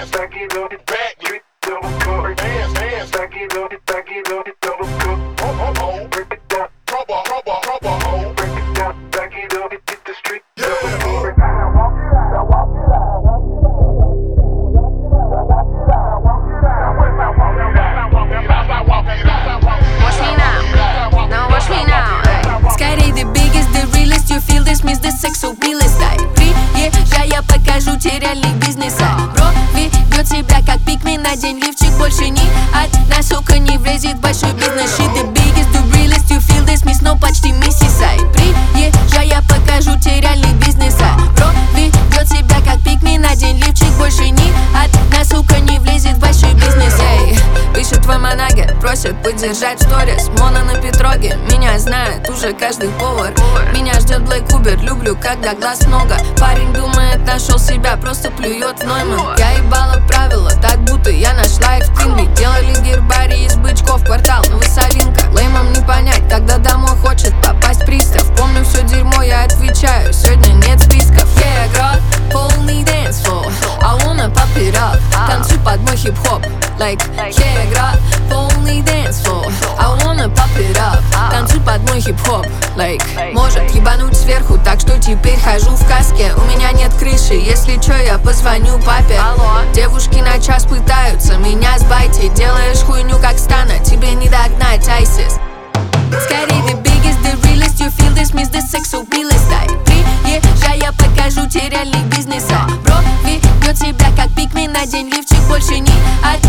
Stack it up, back it, double cup. Dance, stack it up, double cup. Break it down, rubber, break it down, back it up, hit the street. Скорей the biggest, the realest, you feel this, miss the sex, so realist. Приезжай, я покажу тебе реальный бизнес. Бро ведет себя как пикми на день, лифчик больше не одна сука не влезет в большой бизнес. She the biggest, the realest, you feel this, miss, но почти миссис. Приезжай, я покажу тебе реальный бизнес. Бро ведет себя как пикми на день, лифчик больше не одна сука не влезет в большой бизнес. Пишет твой манагер, просит поддержать сторис. Мона на Петроге, меня знает уже каждый повар. Меня ждет Black Uber, люблю, когда глаз много. Парень думает, нашел себя, просто плюет в Нойман. Я ебала правила, так будто я нашла их в Тиндере. Делали гербарий из бычков, квартал Новосолинка. Леймам не понять, когда домой хочет попасть пристав. Помню все дерьмо, я отвечаю, сегодня нет списков. Yeah, girl, полный dance floor, I wanna pop it up. Танцуй под мой хип-хоп, like, yeah, girl, полный dance floor, I wanna pop it up. Танцуй под мой хип-хоп, like, может ебануть сверху, так что теперь хожу в каске. У меня нет крыши, если чё, я позвоню папе. Девушки на час пытаются меня сбайте. Делаешь хуйню как Стана, тебе не догнать, Айсис. Скорей the biggest, the realest, you feel this, miss the sex, so realist. Приезжай, я покажу тебе реальный бизнес. Бро ведет себя как пикми на день, лифчик больше не